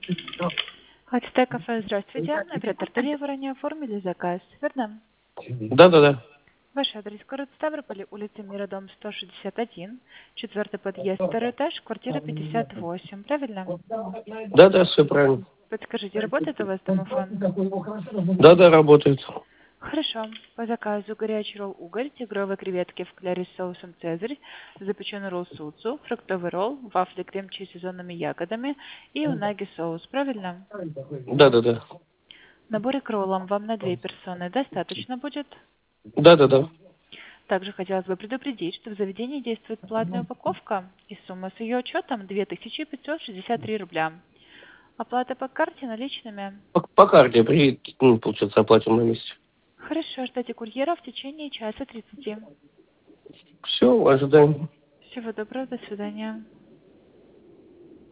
Хотите кафе, здравствуйте. Оператор Талия ранее оформили заказ, верно? Да. Ваш адрес город Ставрополь, улица Мира, дом 161, четвертый подъезд, второй этаж, квартира 58, правильно? Да, все правильно. Подскажите, работает у вас домофон? Да, работает. Хорошо. По заказу горячий ролл уголь, тигровые креветки в кляре с соусом цезарь, запеченный ролл суцу, фруктовый ролл, вафли крем-чиз с сезонными ягодами и унаги соус, правильно? Да. Набор к роллам вам на 2 персоны достаточно будет? Да. Также хотелось бы предупредить, что в заведении действует платная упаковка, и сумма с ее учетом 2563 рубля. Оплата по карте наличными. По карте приедет, получается, оплатим на месте. Хорошо, ждите курьера в течение часа 30. Все, ожидаем. Всего доброго, до свидания.